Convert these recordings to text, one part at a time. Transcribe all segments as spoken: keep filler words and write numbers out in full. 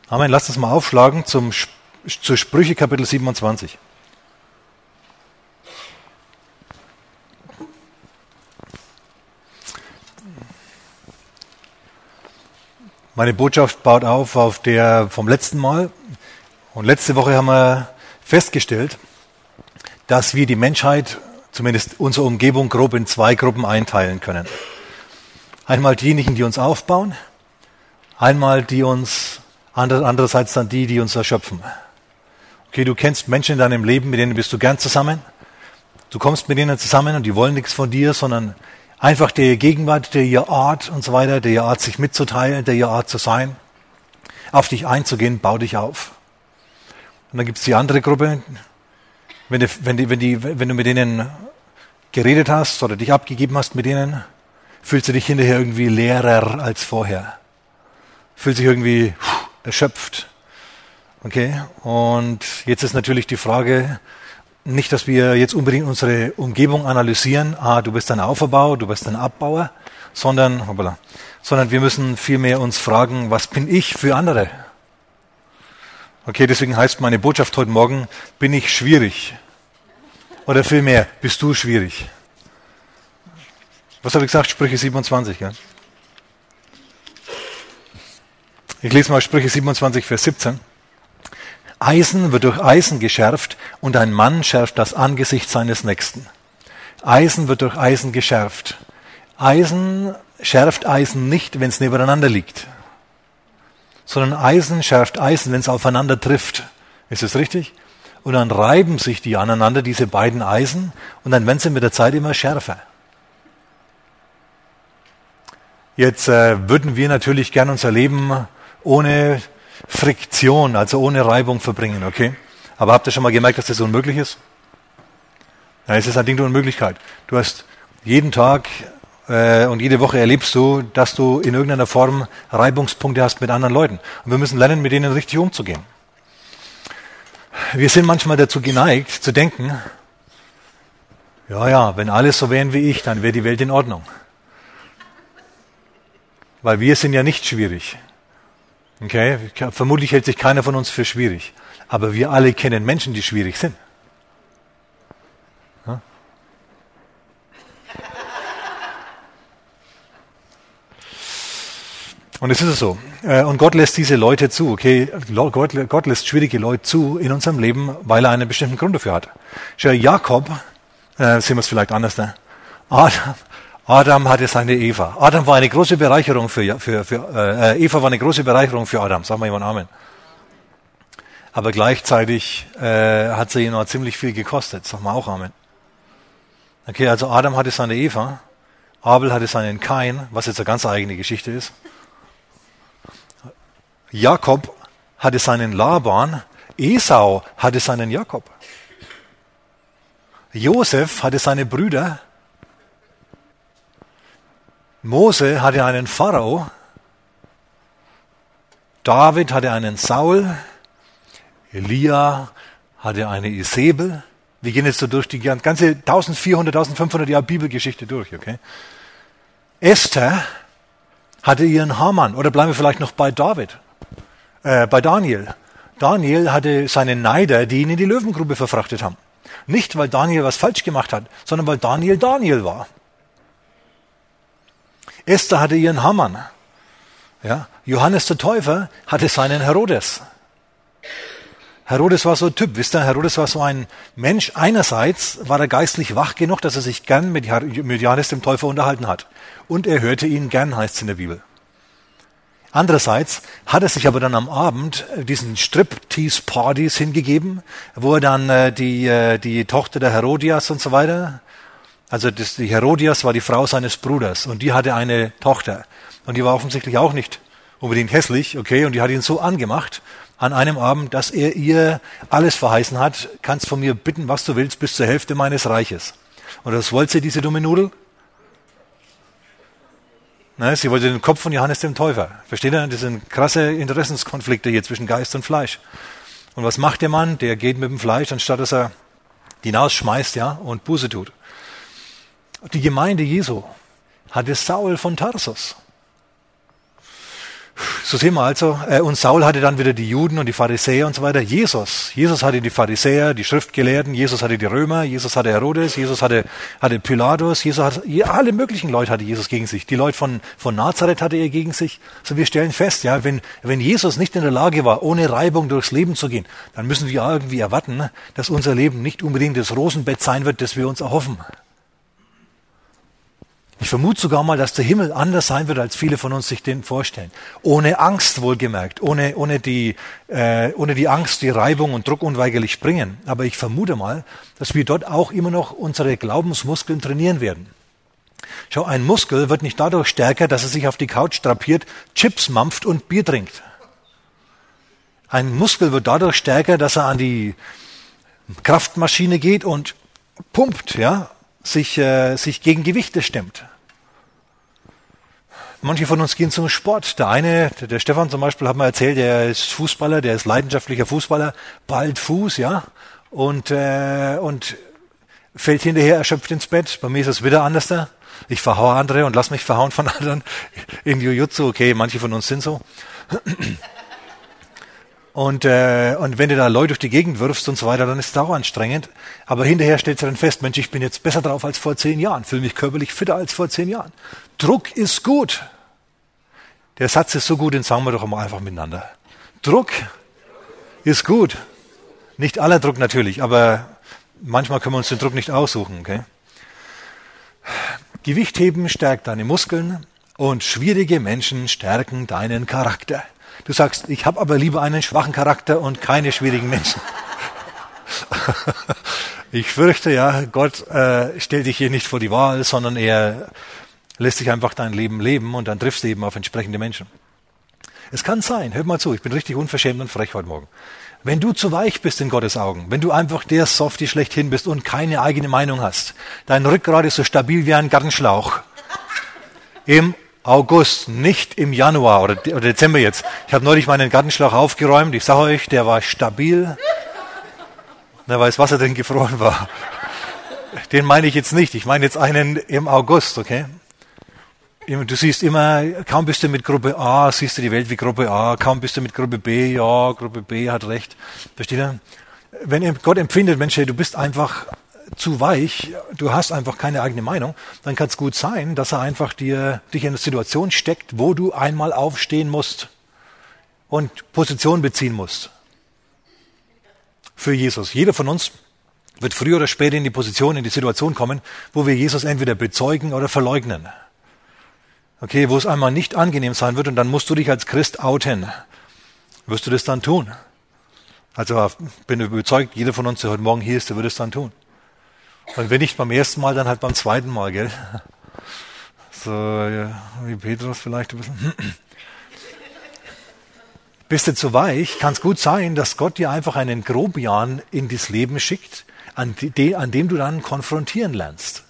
Amen. Lasst uns mal aufschlagen zum, zu Sprüche Kapitel siebenundzwanzig. Meine Botschaft baut auf auf der vom letzten Mal. Und letzte Woche haben wir festgestellt, dass wir die Menschheit, zumindest unsere Umgebung, grob in zwei Gruppen einteilen können. Einmal diejenigen, die uns aufbauen, einmal die uns, andererseits dann die, die uns erschöpfen. Okay, du kennst Menschen in deinem Leben, mit denen bist du gern zusammen. Du kommst mit denen zusammen und die wollen nichts von dir, sondern einfach der Gegenwart, der ihr Art und so weiter, der ihr Art, sich mitzuteilen, der ihr Art zu sein, auf dich einzugehen, bau dich auf. Und dann gibt es die andere Gruppe, wenn, die, wenn, die, wenn, die, wenn du mit denen geredet hast oder dich abgegeben hast mit denen, fühlst du dich hinterher irgendwie leerer als vorher. Fühlst dich irgendwie erschöpft. Okay? Und jetzt ist natürlich die Frage, nicht, dass wir jetzt unbedingt unsere Umgebung analysieren, ah, du bist ein Auferbauer, du bist ein Abbauer, sondern, hoppala, sondern wir müssen vielmehr uns fragen, was bin ich für andere? Okay, deswegen heißt meine Botschaft heute Morgen, bin ich schwierig? Oder vielmehr, bist du schwierig? Was habe ich gesagt? Sprüche siebenundzwanzig, ja? Ich lese mal Sprüche siebenundzwanzig, Vers siebzehn. Eisen wird durch Eisen geschärft und ein Mann schärft das Angesicht seines Nächsten. Eisen wird durch Eisen geschärft. Eisen schärft Eisen nicht, wenn es nebeneinander liegt, sondern Eisen schärft Eisen, wenn es aufeinander trifft. Ist das richtig? Und dann reiben sich die aneinander, diese beiden Eisen, und dann werden sie mit der Zeit immer schärfer. Jetzt äh, würden wir natürlich gern unser Leben ohne Friktion, also ohne Reibung verbringen, okay? Aber habt ihr schon mal gemerkt, dass das unmöglich ist? Ja, es ist ein Ding der Unmöglichkeit. Du hast jeden Tag äh, und jede Woche erlebst du, dass du in irgendeiner Form Reibungspunkte hast mit anderen Leuten. Und wir müssen lernen, mit denen richtig umzugehen. Wir sind manchmal dazu geneigt, zu denken, ja, ja, wenn alles so wären wie ich, dann wäre die Welt in Ordnung. Weil wir sind ja nicht schwierig. Okay, vermutlich hält sich keiner von uns für schwierig. Aber wir alle kennen Menschen, die schwierig sind. Ja? Und es ist so. Und Gott lässt diese Leute zu. Okay, Gott, Gott lässt schwierige Leute zu in unserem Leben, weil er einen bestimmten Grund dafür hat. Schau, Jakob, äh, sehen wir es vielleicht anders, ne? Adam, Adam hatte seine Eva. Adam war eine große Bereicherung für, für, für äh, Eva war eine große Bereicherung für Adam. Sag mal jemand Amen. Aber gleichzeitig äh, hat sie ihn noch ziemlich viel gekostet. Sag mal auch Amen. Okay, also Adam hatte seine Eva, Abel hatte seinen Kain, was jetzt eine ganz eigene Geschichte ist. Jakob hatte seinen Laban, Esau hatte seinen Jakob. Josef hatte seine Brüder. Mose hatte einen Pharao, David hatte einen Saul, Elia hatte eine Isabel. Wir gehen jetzt so durch die ganze eintausendvierhundert, eintausendfünfhundert Jahre Bibelgeschichte durch, okay? Esther hatte ihren Haman, oder bleiben wir vielleicht noch bei David, äh, bei Daniel. Daniel hatte seine Neider, die ihn in die Löwengrube verfrachtet haben. Nicht, weil Daniel was falsch gemacht hat, sondern weil Daniel Daniel war. Esther hatte ihren Haman. Ja, Johannes der Täufer hatte seinen Herodes. Herodes war so ein Typ, wisst ihr, Herodes war so ein Mensch. Einerseits war er geistlich wach genug, dass er sich gern mit Johannes dem Täufer unterhalten hat. Und er hörte ihn gern, heißt es in der Bibel. Andererseits hat er sich aber dann am Abend diesen Striptease-Partys hingegeben, wo er dann äh, die, äh, die Tochter der Herodias und so weiter, also das, die Herodias war die Frau seines Bruders und die hatte eine Tochter. Und die war offensichtlich auch nicht unbedingt hässlich, okay, und die hat ihn so angemacht an einem Abend, dass er ihr alles verheißen hat, kannst von mir bitten, was du willst, bis zur Hälfte meines Reiches. Und das wollte sie, diese dumme Nudel? Ne, sie wollte den Kopf von Johannes dem Täufer. Versteht ihr? Das sind krasse Interessenskonflikte hier zwischen Geist und Fleisch. Und was macht der Mann? Der geht mit dem Fleisch, anstatt dass er die hinausschmeißt, ja, und Buße tut. Die Gemeinde Jesu hatte Saul von Tarsus. So sehen wir also, äh, und Saul hatte dann wieder die Juden und die Pharisäer und so weiter. Jesus, Jesus hatte die Pharisäer, die Schriftgelehrten, Jesus hatte die Römer, Jesus hatte Herodes, Jesus hatte, hatte Pilatus, Jesus hatte, ja, alle möglichen Leute hatte Jesus gegen sich. Die Leute von, von Nazareth hatte er gegen sich. So, wir stellen fest, ja, wenn, wenn Jesus nicht in der Lage war, ohne Reibung durchs Leben zu gehen, dann müssen wir irgendwie erwarten, dass unser Leben nicht unbedingt das Rosenbett sein wird, das wir uns erhoffen. Ich vermute sogar mal, dass der Himmel anders sein wird, als viele von uns sich den vorstellen. Ohne Angst wohlgemerkt, ohne, ohne, die, äh, ohne die Angst, die Reibung und Druck unweigerlich bringen. Aber ich vermute mal, dass wir dort auch immer noch unsere Glaubensmuskeln trainieren werden. Schau, ein Muskel wird nicht dadurch stärker, dass er sich auf die Couch drapiert, Chips mampft und Bier trinkt. Ein Muskel wird dadurch stärker, dass er an die Kraftmaschine geht und pumpt, ja, sich, äh, sich gegen Gewichte stemmt. Manche von uns gehen zum Sport. Der eine, der Stefan zum Beispiel, hat mir erzählt, der ist Fußballer, der ist leidenschaftlicher Fußballer, bald Fuß, ja, und, äh, und fällt hinterher erschöpft ins Bett. Bei mir ist es wieder anders da. Ich verhaue andere und lass mich verhauen von anderen. In Jiu-Jitsu, okay, manche von uns sind so. Und, äh, und wenn du da Leute durch die Gegend wirfst und so weiter, dann ist es auch anstrengend. Aber hinterher stellst du dann fest, Mensch, ich bin jetzt besser drauf als vor zehn Jahren, fühle mich körperlich fitter als vor zehn Jahren. Druck ist gut. Der Satz ist so gut, den sagen wir doch mal einfach miteinander. Druck ist gut. Nicht aller Druck natürlich, aber manchmal können wir uns den Druck nicht aussuchen. Okay? Gewichtheben stärkt deine Muskeln und schwierige Menschen stärken deinen Charakter. Du sagst, ich habe aber lieber einen schwachen Charakter und keine schwierigen Menschen. Ich fürchte ja, Gott äh, stellt dich hier nicht vor die Wahl, sondern er lässt dich einfach dein Leben leben und dann triffst du eben auf entsprechende Menschen. Es kann sein, hört mal zu, ich bin richtig unverschämt und frech heute Morgen. Wenn du zu weich bist in Gottes Augen, wenn du einfach der Softie schlechthin bist und keine eigene Meinung hast, dein Rückgrat ist so stabil wie ein Gartenschlauch. Im August, nicht im Januar oder, oder Dezember jetzt. Ich habe neulich meinen Gartenschlauch aufgeräumt. Ich sage euch, der war stabil. Na, weil das Wasser drin gefroren war. Den meine ich jetzt nicht. Ich meine jetzt einen im August, okay? Du siehst immer, kaum bist du mit Gruppe A, siehst du die Welt wie Gruppe A. Kaum bist du mit Gruppe B, ja, Gruppe B hat recht. Versteht ihr? Wenn Gott empfindet, Mensch, du bist einfach zu weich, du hast einfach keine eigene Meinung, dann kann es gut sein, dass er einfach dir, dich in eine Situation steckt, wo du einmal aufstehen musst und Position beziehen musst. Für Jesus. Jeder von uns wird früher oder später in die Position, in die Situation kommen, wo wir Jesus entweder bezeugen oder verleugnen. Okay, wo es einmal nicht angenehm sein wird und dann musst du dich als Christ outen. Wirst du das dann tun? Also bin ich überzeugt, jeder von uns, der heute Morgen hier ist, der wird es dann tun. Und wenn nicht beim ersten Mal, dann halt beim zweiten Mal, gell? So, ja, wie Petrus vielleicht ein bisschen. Bist du zu weich, kann es gut sein, dass Gott dir einfach einen Grobian in das Leben schickt, an, die, an dem du dann konfrontieren lernst.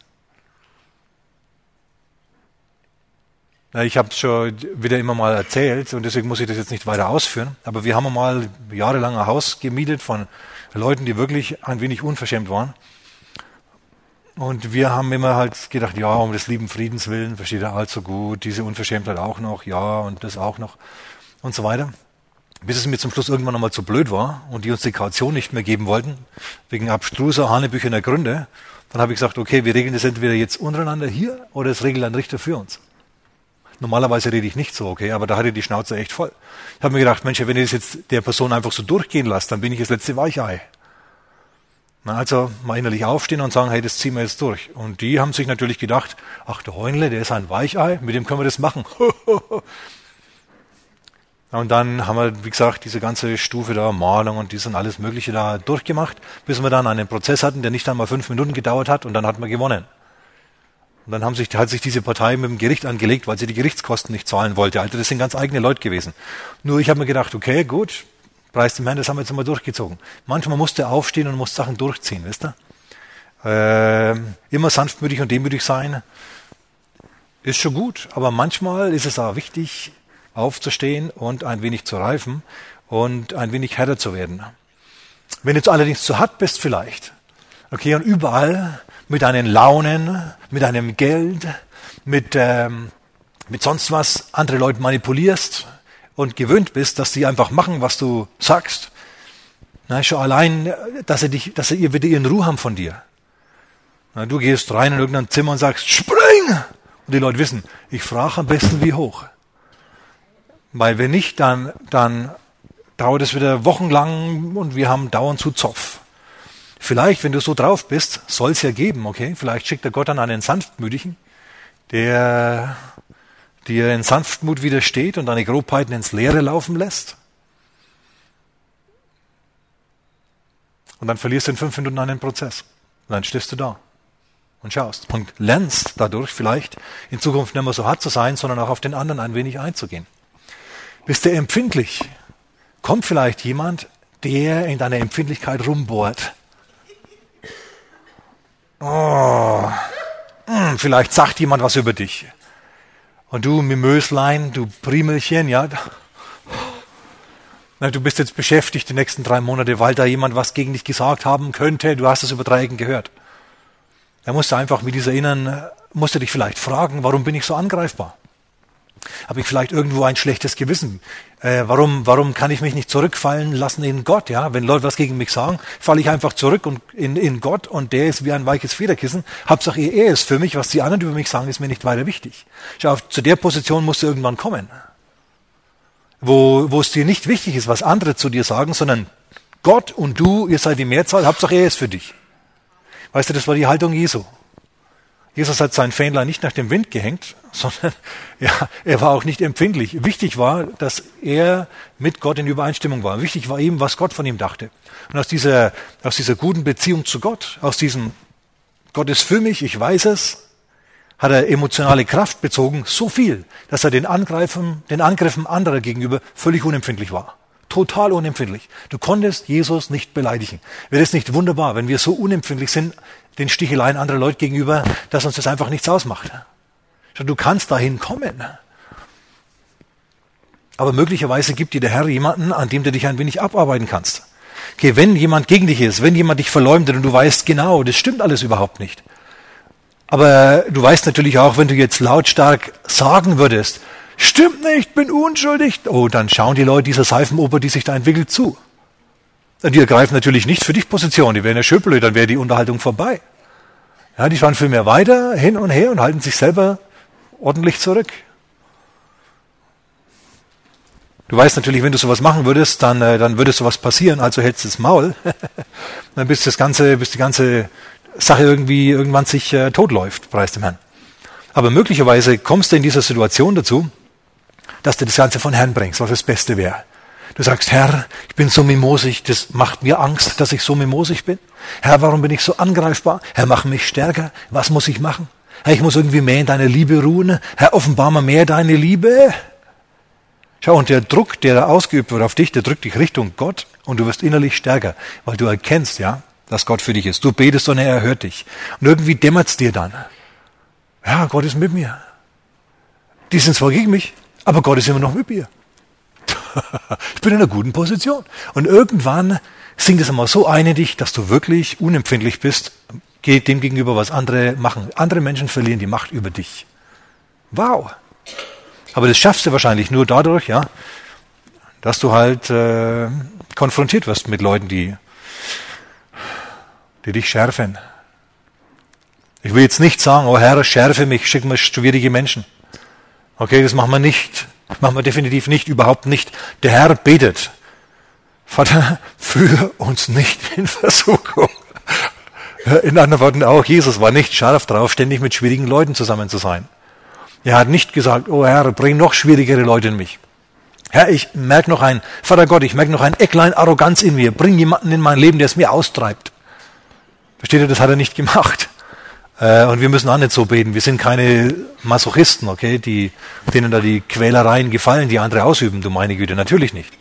Na, ich habe es schon wieder immer mal erzählt und deswegen muss ich das jetzt nicht weiter ausführen, aber wir haben mal jahrelang ein Haus gemietet von Leuten, die wirklich ein wenig unverschämt waren. Und wir haben immer halt gedacht, ja, um des lieben Friedens willen, versteht er allzu gut, diese Unverschämtheit auch noch, ja, und das auch noch und so weiter. Bis es mir zum Schluss irgendwann nochmal zu blöd war und die uns die Kaution nicht mehr geben wollten, wegen abstruser, hanebüchener Gründe. Dann habe ich gesagt, okay, wir regeln das entweder jetzt untereinander hier oder es regelt ein Richter für uns. Normalerweise rede ich nicht so, okay, aber da hatte ich die Schnauze echt voll. Ich habe mir gedacht, Mensch, wenn ich das jetzt der Person einfach so durchgehen lasse, dann bin ich das letzte Weichei. Na, also mal innerlich aufstehen und sagen, hey, das ziehen wir jetzt durch. Und die haben sich natürlich gedacht, ach, der Heunle, der ist ein Weichei, mit dem können wir das machen. Und dann haben wir, wie gesagt, diese ganze Stufe da, Mahnung und dies und alles Mögliche da durchgemacht, bis wir dann einen Prozess hatten, der nicht einmal fünf Minuten gedauert hat und dann hatten wir gewonnen. Und dann haben sich, hat sich diese Partei mit dem Gericht angelegt, weil sie die Gerichtskosten nicht zahlen wollte. Also das sind ganz eigene Leute gewesen. Nur ich habe mir gedacht, okay, gut, preis dem Herrn, das haben wir jetzt mal durchgezogen. Manchmal musste er aufstehen und muss Sachen durchziehen, wisst ihr? Äh, immer sanftmütig und demütig sein, ist schon gut. Aber manchmal ist es auch wichtig, aufzustehen und ein wenig zu reifen und ein wenig härter zu werden. Wenn du jetzt allerdings zu hart bist vielleicht, okay, und überall mit deinen Launen, mit deinem Geld, mit, ähm, mit sonst was andere Leute manipulierst und gewöhnt bist, dass die einfach machen, was du sagst. Na, schon allein, dass sie dich, dass sie ihr wieder ihren Ruhe haben von dir. Na, du gehst rein in irgendein Zimmer und sagst, spring! Und die Leute wissen, ich frage am besten wie hoch. Weil wenn nicht, dann, dann dauert es wieder wochenlang und wir haben dauernd zu Zoff. Vielleicht, wenn du so drauf bist, soll es ja geben, okay? Vielleicht schickt der Gott dann einen Sanftmütigen, der dir in Sanftmut widersteht und deine Grobheiten ins Leere laufen lässt. Und dann verlierst du in fünf Minuten einen Prozess. Und dann stehst du da und schaust und lernst dadurch vielleicht in Zukunft nicht mehr so hart zu sein, sondern auch auf den anderen ein wenig einzugehen. Bist du empfindlich? Kommt vielleicht jemand, der in deiner Empfindlichkeit rumbohrt. Oh, mh, vielleicht sagt jemand was über dich. Und du, Mimöslein, du Primelchen, ja, na, du bist jetzt beschäftigt die nächsten drei Monate, weil da jemand was gegen dich gesagt haben könnte. Du hast es über drei Ecken gehört. Da musst du einfach mit dieser inneren, musst du dich vielleicht fragen, warum bin ich so angreifbar? Habe ich vielleicht irgendwo ein schlechtes Gewissen? Äh, warum, warum kann ich mich nicht zurückfallen lassen in Gott? Ja, wenn Leute was gegen mich sagen, falle ich einfach zurück und in, in Gott und der ist wie ein weiches Federkissen. Hauptsache er ist für mich, was die anderen über mich sagen, ist mir nicht weiter wichtig. Schau, zu der Position musst du irgendwann kommen, wo, wo es dir nicht wichtig ist, was andere zu dir sagen, sondern Gott und du, ihr seid die Mehrzahl, Hauptsache er ist für dich. Weißt du, das war die Haltung Jesu. Jesus hat sein Fähnlein nicht nach dem Wind gehängt, sondern ja, er war auch nicht empfindlich. Wichtig war, dass er mit Gott in Übereinstimmung war. Wichtig war ihm, was Gott von ihm dachte. Und aus dieser, aus dieser guten Beziehung zu Gott, aus diesem Gott ist für mich, ich weiß es, hat er emotionale Kraft bezogen, so viel, dass er den Angreifen, den Angriffen anderer gegenüber völlig unempfindlich war. Total unempfindlich. Du konntest Jesus nicht beleidigen. Wäre es nicht wunderbar, wenn wir so unempfindlich sind, den Sticheleien anderer Leute gegenüber, dass uns das einfach nichts ausmacht. Du kannst dahin kommen. Aber möglicherweise gibt dir der Herr jemanden, an dem du dich ein wenig abarbeiten kannst. Okay, wenn jemand gegen dich ist, wenn jemand dich verleumdet und du weißt genau, das stimmt alles überhaupt nicht. Aber du weißt natürlich auch, wenn du jetzt lautstark sagen würdest, stimmt nicht, bin unschuldig, oh, dann schauen die Leute dieser Seifenoper, die sich da entwickelt, zu. Die ergreifen natürlich nicht für dich Position, die wären ja schön blöd, dann wäre die Unterhaltung vorbei. Ja, die schauen vielmehr weiter hin und her und halten sich selber ordentlich zurück. Du weißt natürlich, wenn du sowas machen würdest, dann, äh, dann würde sowas passieren, also hältst du das Maul, dann bis das ganze, bis die ganze Sache irgendwie irgendwann sich äh, totläuft, preis dem Herrn. Aber möglicherweise kommst du in dieser Situation dazu, dass du das Ganze von Herrn bringst, was das Beste wäre. Du sagst, Herr, ich bin so mimosig, das macht mir Angst, dass ich so mimosig bin. Herr, warum bin ich so angreifbar? Herr, mach mich stärker. Was muss ich machen? Herr, ich muss irgendwie mehr in deiner Liebe ruhen. Herr, offenbar mal mehr deine Liebe. Schau, und der Druck, der da ausgeübt wird auf dich, der drückt dich Richtung Gott und du wirst innerlich stärker, weil du erkennst, ja, dass Gott für dich ist. Du betest und er hört dich. Und irgendwie dämmert es dir dann. Ja, Gott ist mit mir. Die sind zwar gegen mich, aber Gott ist immer noch mit mir. Ich bin in einer guten Position. Und irgendwann sinkt es einmal so ein in dich, dass du wirklich unempfindlich bist, geht dem gegenüber, was andere machen. Andere Menschen verlieren die Macht über dich. Wow. Aber das schaffst du wahrscheinlich nur dadurch, ja, dass du halt äh, konfrontiert wirst mit Leuten, die, die dich schärfen. Ich will jetzt nicht sagen, oh Herr, schärfe mich, schick mir schwierige Menschen. Okay, das machen wir nicht. Das machen wir definitiv nicht, überhaupt nicht. Der Herr betet. Vater, führe uns nicht in Versuchung. In anderen Worten auch, Jesus war nicht scharf drauf, ständig mit schwierigen Leuten zusammen zu sein. Er hat nicht gesagt, oh Herr, bring noch schwierigere Leute in mich. Herr, ich merke noch ein, Vater Gott, ich merke noch ein Ecklein Arroganz in mir. Bring jemanden in mein Leben, der es mir austreibt. Versteht ihr, das hat er nicht gemacht. Und wir müssen auch nicht so beten. Wir sind keine Masochisten, okay, die, denen da die Quälereien gefallen, die andere ausüben, du meine Güte, natürlich nicht.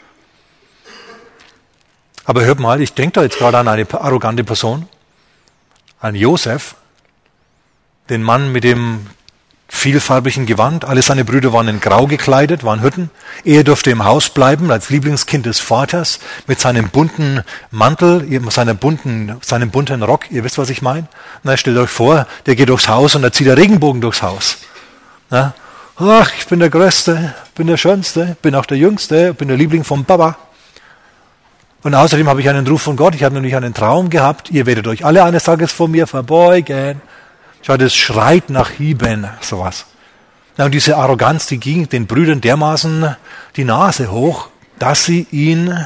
Aber hört mal, ich denke da jetzt gerade an eine arrogante Person, an Josef, den Mann mit dem vielfarbigen Gewand. Alle seine Brüder waren in Grau gekleidet, waren Hirten. Er durfte im Haus bleiben, als Lieblingskind des Vaters, mit seinem bunten Mantel, seinem bunten, seinem bunten Rock. Ihr wisst, was ich meine? Na, stellt euch vor, der geht durchs Haus und da zieht der Regenbogen durchs Haus. Na? ach, ich bin der Größte, bin der Schönste, bin auch der Jüngste, bin der Liebling vom Papa. Und außerdem habe ich einen Ruf von Gott, ich habe nämlich einen Traum gehabt, ihr werdet euch alle eines Tages vor mir verbeugen. Schau, das schreit nach Hieben, sowas. Ja, und diese Arroganz, die ging den Brüdern dermaßen die Nase hoch, dass sie ihn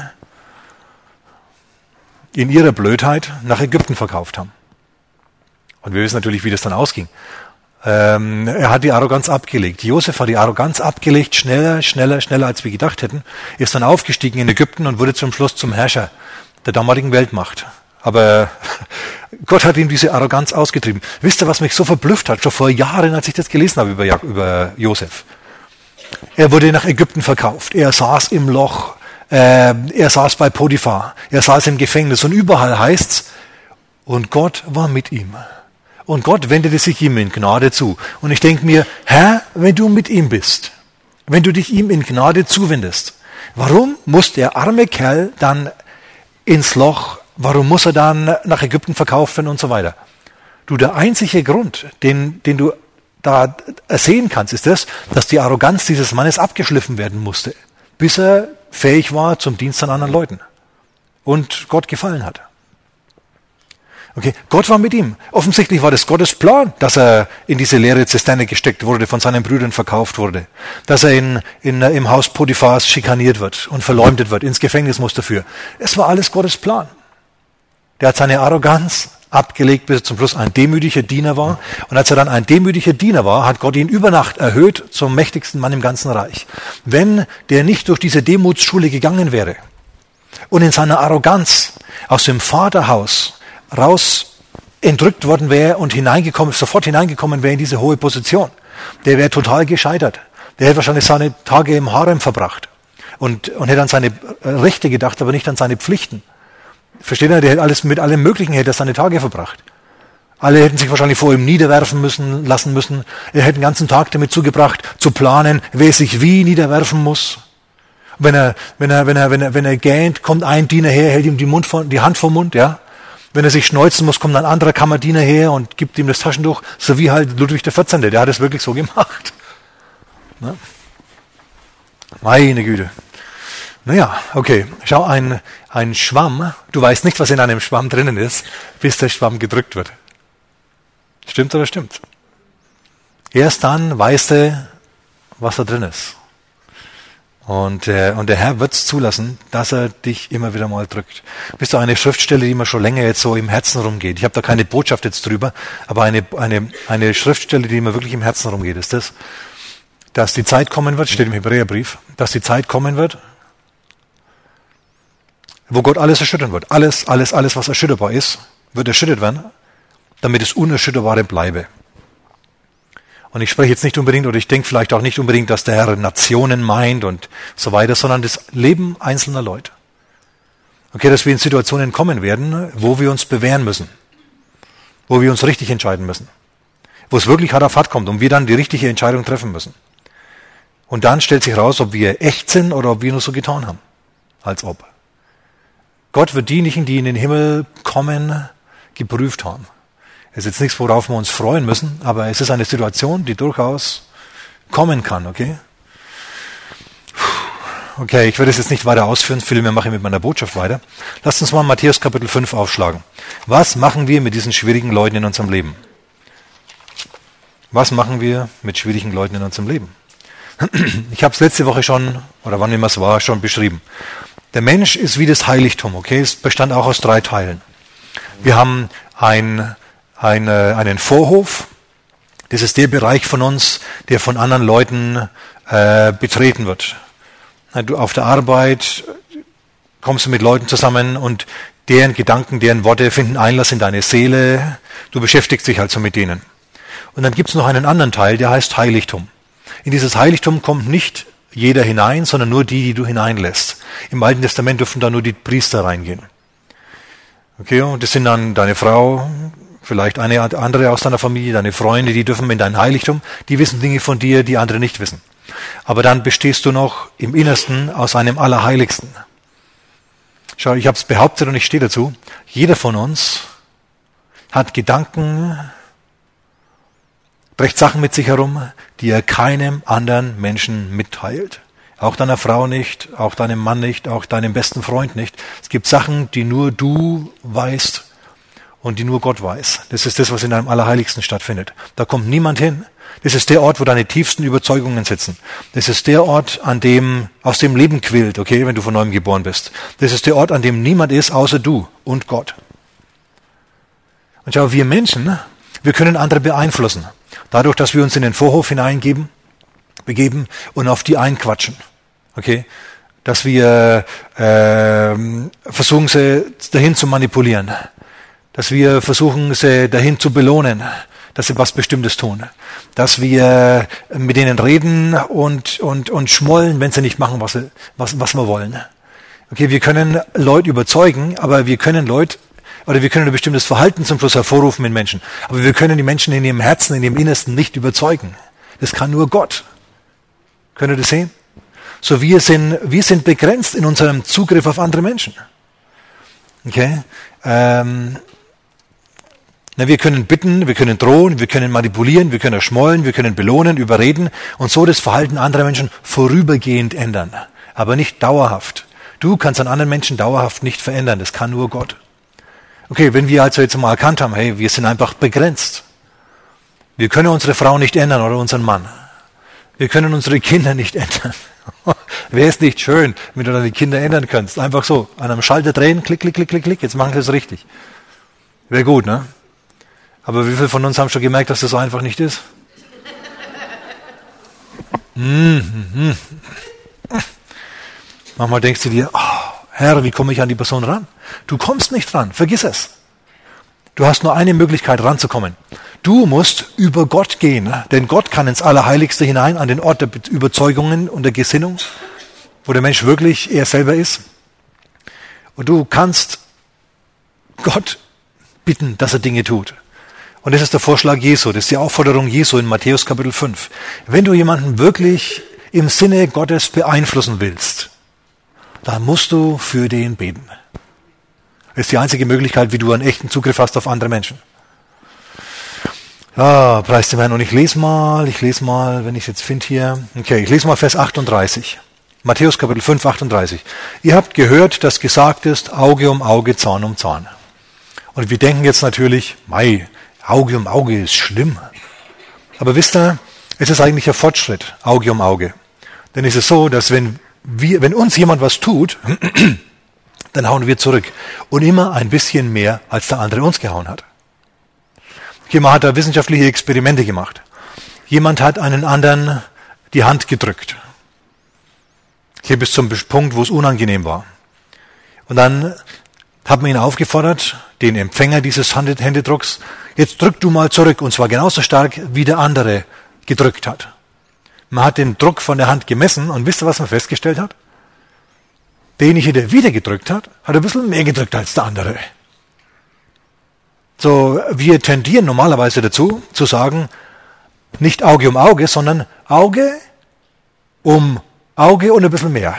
in ihrer Blödheit nach Ägypten verkauft haben. Und wir wissen natürlich, wie das dann ausging. Ähm, er hat die Arroganz abgelegt. Josef hat die Arroganz abgelegt, schneller, schneller, schneller, als wir gedacht hätten. Er ist dann aufgestiegen in Ägypten und wurde zum Schluss zum Herrscher der damaligen Weltmacht. Aber Gott hat ihm diese Arroganz ausgetrieben. Wisst ihr, was mich so verblüfft hat? Schon vor Jahren, als ich das gelesen habe über, über Josef. Er wurde nach Ägypten verkauft. Er saß im Loch. Äh, er saß bei Potiphar. Er saß im Gefängnis. Und überall heißt's, und Gott war mit ihm. Und Gott wendete sich ihm in Gnade zu. Und ich denke mir, Herr, wenn du mit ihm bist, wenn du dich ihm in Gnade zuwendest, warum muss der arme Kerl dann ins Loch, warum muss er dann nach Ägypten verkauft werden und so weiter? Du, der einzige Grund, den, den du da sehen kannst, ist das, dass die Arroganz dieses Mannes abgeschliffen werden musste, bis er fähig war zum Dienst an anderen Leuten und Gott gefallen hat. Okay, Gott war mit ihm. Offensichtlich war das Gottes Plan, dass er in diese leere Zisterne gesteckt wurde, von seinen Brüdern verkauft wurde, dass er in, in, im Haus Potiphars schikaniert wird und verleumdet wird, ins Gefängnis muss dafür. Es war alles Gottes Plan. Der hat seine Arroganz abgelegt, bis er zum Schluss ein demütiger Diener war. Und als er dann ein demütiger Diener war, hat Gott ihn über Nacht erhöht zum mächtigsten Mann im ganzen Reich. Wenn der nicht durch diese Demutsschule gegangen wäre und in seiner Arroganz aus dem Vaterhaus raus entrückt worden wäre und hineingekommen, sofort hineingekommen wäre in diese hohe Position, der wäre total gescheitert. Der hätte wahrscheinlich seine Tage im Harem verbracht und, und hätte an seine Rechte gedacht, aber nicht an seine Pflichten. Versteht ihr? Der hätte alles, mit allem Möglichen hätte er seine Tage verbracht. Alle hätten sich wahrscheinlich vor ihm niederwerfen müssen, lassen müssen. Er hätte den ganzen Tag damit zugebracht, zu planen, wer sich wie niederwerfen muss. Wenn er, wenn er, wenn er, wenn er, wenn er gähnt, kommt ein Diener her, hält ihm die, Mund vor, die Hand vom Mund, ja. Wenn er sich schneuzen muss, kommt ein anderer Kammerdiener her und gibt ihm das Taschentuch, so wie halt Ludwig der vierzehnte. Der hat es wirklich so gemacht. Ne? Meine Güte. Naja, okay. Schau, ein, ein Schwamm, du weißt nicht, was in einem Schwamm drinnen ist, bis der Schwamm gedrückt wird. Stimmt oder stimmt? Erst dann weißt du, was da drin ist. Und, äh, und der Herr wird es zulassen, dass er dich immer wieder mal drückt. Bist du eine Schriftstelle, die mir schon länger jetzt so im Herzen rumgeht? Ich habe da keine Botschaft jetzt drüber, aber eine, eine, eine Schriftstelle, die mir wirklich im Herzen rumgeht, ist das, dass die Zeit kommen wird, steht im Hebräerbrief, dass die Zeit kommen wird, wo Gott alles erschüttern wird. Alles, alles, alles, was erschütterbar ist, wird erschüttert werden, damit das Unerschütterbare bleibe. Und ich spreche jetzt nicht unbedingt, oder ich denke vielleicht auch nicht unbedingt, dass der Herr Nationen meint und so weiter, sondern das Leben einzelner Leute. Okay, dass wir in Situationen kommen werden, wo wir uns bewähren müssen, wo wir uns richtig entscheiden müssen, wo es wirklich hart auf hart kommt und wir dann die richtige Entscheidung treffen müssen. Und dann stellt sich raus, ob wir echt sind oder ob wir nur so getan haben, als ob. Gott wird diejenigen, die in den Himmel kommen, geprüft haben. Es ist jetzt nichts, worauf wir uns freuen müssen, aber es ist eine Situation, die durchaus kommen kann, okay? Okay, ich werde es jetzt nicht weiter ausführen, vielmehr mache ich mit meiner Botschaft weiter. Lasst uns mal Matthäus Kapitel fünf aufschlagen. Was machen wir mit diesen schwierigen Leuten in unserem Leben? Was machen wir mit schwierigen Leuten in unserem Leben? Ich habe es letzte Woche schon, oder wann immer es war, schon beschrieben. Der Mensch ist wie das Heiligtum, okay? Es bestand auch aus drei Teilen. Wir haben ein Eine, einen Vorhof. Das ist der Bereich von uns, der von anderen Leuten äh, betreten wird. Du auf der Arbeit kommst du mit Leuten zusammen und deren Gedanken, deren Worte finden Einlass in deine Seele. Du beschäftigst dich also mit denen. Und dann gibt es noch einen anderen Teil, der heißt Heiligtum. In dieses Heiligtum kommt nicht jeder hinein, sondern nur die, die du hineinlässt. Im Alten Testament dürfen da nur die Priester reingehen. Okay, und das sind dann deine Frau, vielleicht eine andere aus deiner Familie, deine Freunde, die dürfen in dein Heiligtum, die wissen Dinge von dir, die andere nicht wissen. Aber dann bestehst du noch im Innersten aus einem Allerheiligsten. Schau, ich habe es behauptet und ich stehe dazu, jeder von uns hat Gedanken, trägt Sachen mit sich herum, die er keinem anderen Menschen mitteilt. Auch deiner Frau nicht, auch deinem Mann nicht, auch deinem besten Freund nicht. Es gibt Sachen, die nur du weißt und die nur Gott weiß. Das ist das, was in deinem Allerheiligsten stattfindet. Da kommt niemand hin. Das ist der Ort, wo deine tiefsten Überzeugungen sitzen. Das ist der Ort, an dem aus dem Leben quillt, okay, wenn du von neuem geboren bist. Das ist der Ort, an dem niemand ist, außer du und Gott. Und schau, wir Menschen, wir können andere beeinflussen. Dadurch, dass wir uns in den Vorhof hineingeben, begeben und auf die einquatschen. Okay? Dass wir äh, versuchen, sie dahin zu manipulieren. Dass wir versuchen, sie dahin zu belohnen, dass sie was Bestimmtes tun. Dass wir mit denen reden und, und, und schmollen, wenn sie nicht machen, was, sie, was, was wir wollen. Okay, wir können Leute überzeugen, aber wir können Leute, oder wir können ein bestimmtes Verhalten zum Schluss hervorrufen in Menschen. Aber wir können die Menschen in ihrem Herzen, in ihrem Innersten nicht überzeugen. Das kann nur Gott. Könnt ihr das sehen? So, wir sind, wir sind begrenzt in unserem Zugriff auf andere Menschen. Okay? Ähm, na, wir können bitten, wir können drohen, wir können manipulieren, wir können schmollen, wir können belohnen, überreden und so das Verhalten anderer Menschen vorübergehend ändern. Aber nicht dauerhaft. Du kannst an anderen Menschen dauerhaft nicht verändern. Das kann nur Gott. Okay, wenn wir also jetzt mal erkannt haben, hey, wir sind einfach begrenzt. Wir können unsere Frau nicht ändern oder unseren Mann. Wir können unsere Kinder nicht ändern. Wäre es nicht schön, wenn du deine Kinder ändern könntest? Einfach so, an einem Schalter drehen, klick, klick, klick, klick, klick, jetzt machen sie es richtig. Wäre gut, ne? Aber wie viele von uns haben schon gemerkt, dass das so einfach nicht ist? Mm-hmm. Manchmal denkst du dir, oh, Herr, wie komme ich an die Person ran? Du kommst nicht ran, vergiss es. Du hast nur eine Möglichkeit ranzukommen. Du musst über Gott gehen, denn Gott kann ins Allerheiligste hinein, an den Ort der Überzeugungen und der Gesinnung, wo der Mensch wirklich er selber ist. Und du kannst Gott bitten, dass er Dinge tut. Und das ist der Vorschlag Jesu, das ist die Aufforderung Jesu in Matthäus Kapitel fünf. Wenn du jemanden wirklich im Sinne Gottes beeinflussen willst, dann musst du für den beten. Das ist die einzige Möglichkeit, wie du einen echten Zugriff hast auf andere Menschen. Ja, preis dem Herrn. Und ich lese mal, ich lese mal, wenn ich es jetzt finde hier. Okay, ich lese mal Vers achtunddreißig. Matthäus Kapitel fünf, achtunddreißig. Ihr habt gehört, dass gesagt ist, Auge um Auge, Zahn um Zahn. Und wir denken jetzt natürlich, mei, Auge um Auge ist schlimm. Aber wisst ihr, es ist eigentlich ein Fortschritt, Auge um Auge. Denn es ist so, dass wenn wir, wenn uns jemand was tut, dann hauen wir zurück. Und immer ein bisschen mehr, als der andere uns gehauen hat. Okay, man hat da wissenschaftliche Experimente gemacht. Jemand hat einen anderen die Hand gedrückt. Hier bis zum Punkt, wo es unangenehm war. Und dann hat man ihn aufgefordert, den Empfänger dieses Händedrucks, jetzt drück du mal zurück, und zwar genauso stark, wie der andere gedrückt hat. Man hat den Druck von der Hand gemessen, und wisst ihr, was man festgestellt hat? Derjenige, der wieder gedrückt hat, hat ein bisschen mehr gedrückt als der andere. So, wir tendieren normalerweise dazu, zu sagen, nicht Auge um Auge, sondern Auge um Auge und ein bisschen mehr.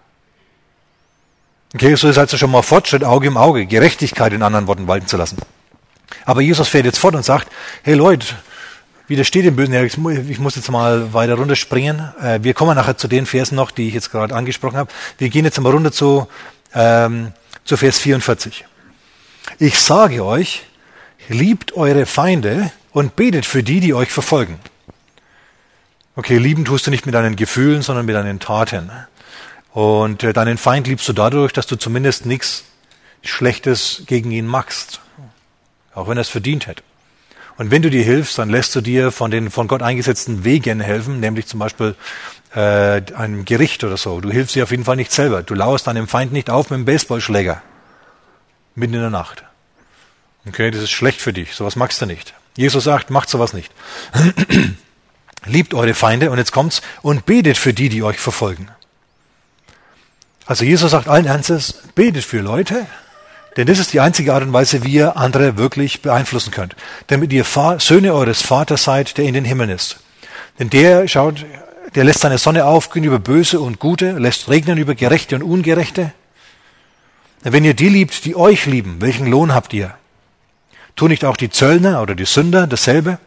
Okay, so ist also schon mal Fortschritt, Auge um Auge, Gerechtigkeit in anderen Worten walten zu lassen. Aber Jesus fährt jetzt fort und sagt, hey Leute, widersteht dem Bösen. Ja, ich muss jetzt mal weiter runterspringen. Wir kommen nachher zu den Versen noch, die ich jetzt gerade angesprochen habe. Wir gehen jetzt mal runter zu, ähm, zu Vers vierundvierzig. Ich sage euch, liebt eure Feinde und betet für die, die euch verfolgen. Okay, lieben tust du nicht mit deinen Gefühlen, sondern mit deinen Taten. Und äh, deinen Feind liebst du dadurch, dass du zumindest nichts Schlechtes gegen ihn machst. Auch wenn er es verdient hätte. Und wenn du dir hilfst, dann lässt du dir von den von Gott eingesetzten Wegen helfen, nämlich zum Beispiel äh, einem Gericht oder so. Du hilfst dir auf jeden Fall nicht selber. Du lauerst deinem Feind nicht auf mit einem Baseballschläger. Mitten in der Nacht. Okay, das ist schlecht für dich. Sowas magst du nicht. Jesus sagt, macht sowas nicht. Liebt eure Feinde, und jetzt kommt's, und betet für die, die euch verfolgen. Also Jesus sagt allen Ernstes, betet für Leute, denn das ist die einzige Art und Weise, wie ihr andere wirklich beeinflussen könnt. Damit ihr Söhne eures Vaters seid, der in den Himmeln ist. Denn der, schaut, der lässt seine Sonne aufgehen über Böse und Gute, lässt regnen über Gerechte und Ungerechte. Denn wenn ihr die liebt, die euch lieben, welchen Lohn habt ihr? Tun nicht auch die Zöllner oder die Sünder dasselbe?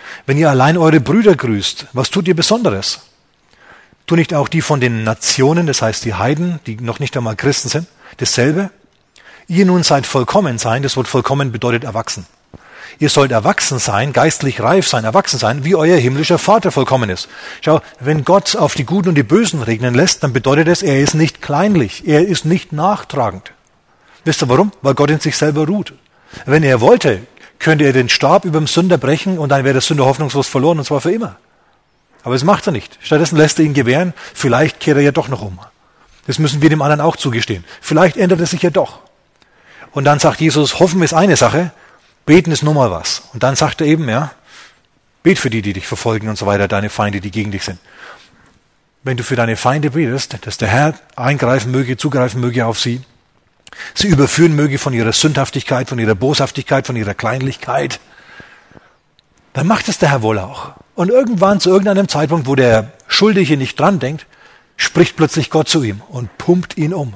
Wenn ihr allein eure Brüder grüßt, was tut ihr Besonderes? Tun nicht auch die von den Nationen, das heißt die Heiden, die noch nicht einmal Christen sind, dasselbe? Ihr nun seid vollkommen sein, das Wort vollkommen bedeutet erwachsen. Ihr sollt erwachsen sein, geistlich reif sein, erwachsen sein, wie euer himmlischer Vater vollkommen ist. Schau, wenn Gott auf die Guten und die Bösen regnen lässt, dann bedeutet das, er ist nicht kleinlich, er ist nicht nachtragend. Wisst ihr warum? Weil Gott in sich selber ruht. Wenn er wollte, könnte er den Stab über dem Sünder brechen und dann wäre der Sünder hoffnungslos verloren, und zwar für immer. Aber das macht er nicht. Stattdessen lässt er ihn gewähren, vielleicht kehrt er ja doch noch um. Das müssen wir dem anderen auch zugestehen. Vielleicht ändert er sich ja doch. Und dann sagt Jesus, hoffen ist eine Sache, beten ist nochmal was. Und dann sagt er eben, ja, bet für die, die dich verfolgen und so weiter, deine Feinde, die gegen dich sind. Wenn du für deine Feinde betest, dass der Herr eingreifen möge, zugreifen möge auf sie, sie überführen möge von ihrer Sündhaftigkeit, von ihrer Boshaftigkeit, von ihrer Kleinlichkeit, dann macht es der Herr wohl auch. Und irgendwann, zu irgendeinem Zeitpunkt, wo der Schuldige nicht dran denkt, spricht plötzlich Gott zu ihm und pumpt ihn um.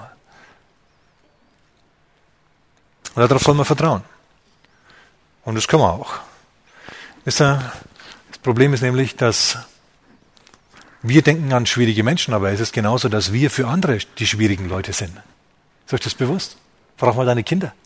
Und darauf soll man vertrauen. Und das können wir auch. Wisst ihr, das Problem ist nämlich, dass wir denken an schwierige Menschen, aber es ist genauso, dass wir für andere die schwierigen Leute sind. Ist euch das bewusst? Frag mal deine Kinder.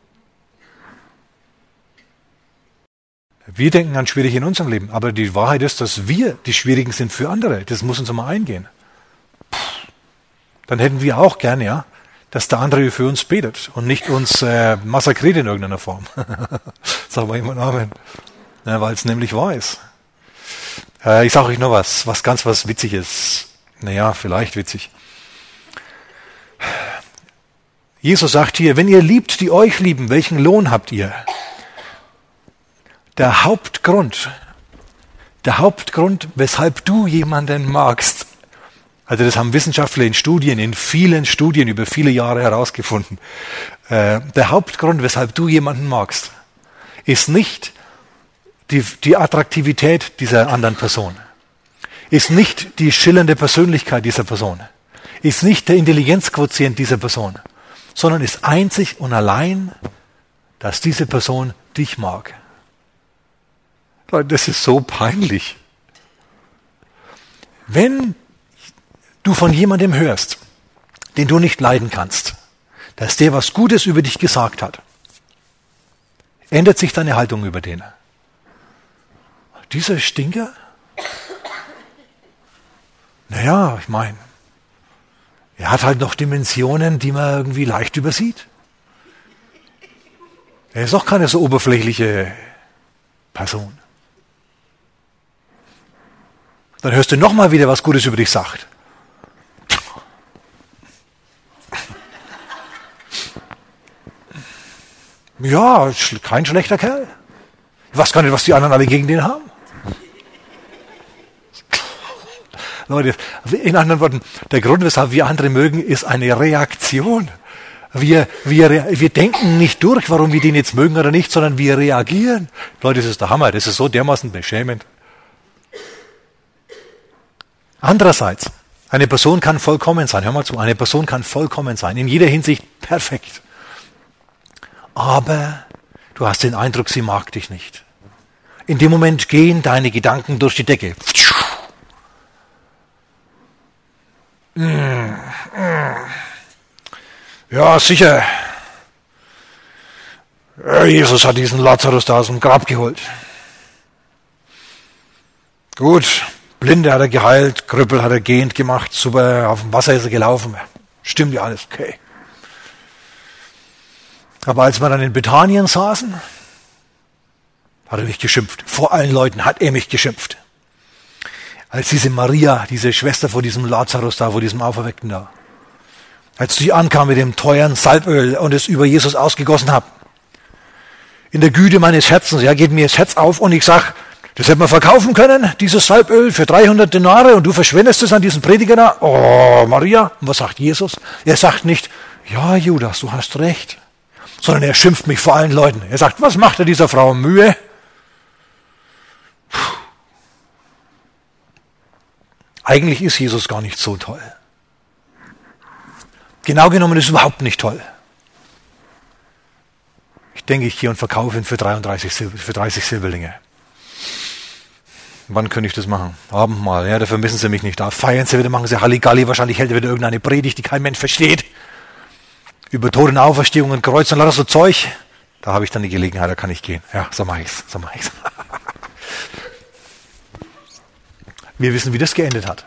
Wir denken an Schwierige in unserem Leben, aber die Wahrheit ist, dass wir die Schwierigen sind für andere. Das muss uns mal eingehen. Puh. Dann hätten wir auch gerne, ja, dass der andere für uns betet und nicht uns äh, massakriert in irgendeiner Form. Sagen wir immer Amen. Ja, weil es nämlich wahr ist. Äh, ich sage euch noch was, was ganz was Witziges. Naja, vielleicht witzig. Jesus sagt hier, wenn ihr liebt, die euch lieben, welchen Lohn habt ihr? Der Hauptgrund, der Hauptgrund, weshalb du jemanden magst, also das haben Wissenschaftler in Studien, in vielen Studien über viele Jahre herausgefunden, äh, der Hauptgrund, weshalb du jemanden magst, ist nicht die, die Attraktivität dieser anderen Person, ist nicht die schillernde Persönlichkeit dieser Person, ist nicht der Intelligenzquotient dieser Person, sondern ist einzig und allein, dass diese Person dich mag. Das ist so peinlich. Wenn du von jemandem hörst, den du nicht leiden kannst, dass der was Gutes über dich gesagt hat, ändert sich deine Haltung über den. Dieser Stinker? Naja, ich meine, er hat halt noch Dimensionen, die man irgendwie leicht übersieht. Er ist auch keine so oberflächliche Person. Dann hörst du nochmal wieder, was Gutes über dich sagt. Ja, kein schlechter Kerl. Ich weiß gar nicht, was die anderen alle gegen den haben. Leute, in anderen Worten, der Grund, weshalb wir andere mögen, ist eine Reaktion. Wir, wir, wir denken nicht durch, warum wir den jetzt mögen oder nicht, sondern wir reagieren. Leute, das ist der Hammer. Das ist so dermaßen beschämend. Andererseits, eine Person kann vollkommen sein. Hör mal zu, eine Person kann vollkommen sein. In jeder Hinsicht perfekt. Aber du hast den Eindruck, sie mag dich nicht. In dem Moment gehen deine Gedanken durch die Decke. Ja, sicher. Jesus hat diesen Lazarus da aus dem Grab geholt. Gut, Blinde hat er geheilt, Krüppel hat er gehend gemacht, super, auf dem Wasser ist er gelaufen. Stimmt ja alles, okay. Aber als wir dann in Bethanien saßen, hat er mich geschimpft. Vor allen Leuten hat er mich geschimpft. Als diese Maria, diese Schwester vor diesem Lazarus da, vor diesem Auferweckten da, als sie ankam mit dem teuren Salböl und es über Jesus ausgegossen hat, in der Güte meines Herzens, ja, geht mir das Herz auf und ich sag, das hätte man verkaufen können, dieses Salböl für dreihundert Denare und du verschwendest es an diesen Prediger da. Oh, Maria. Und was sagt Jesus? Er sagt nicht, ja, Judas, du hast recht, sondern er schimpft mich vor allen Leuten. Er sagt, was macht er dieser Frau Mühe? Puh. Eigentlich ist Jesus gar nicht so toll. Genau genommen ist es überhaupt nicht toll. Ich denke, ich gehe und verkaufe ihn für dreiunddreißig Silber, für dreißig Silberlinge. Wann könnte ich das machen? Abendmahl, ja, dafür müssen sie mich nicht da. Feiern sie wieder, machen sie Halligalli, wahrscheinlich hält er wieder irgendeine Predigt, die kein Mensch versteht. Über Totenauferstehung und Kreuz und lauter so Zeug. Da habe ich dann die Gelegenheit, da kann ich gehen. Ja, so mache ich's, so mache ich's. Wir wissen, wie das geendet hat.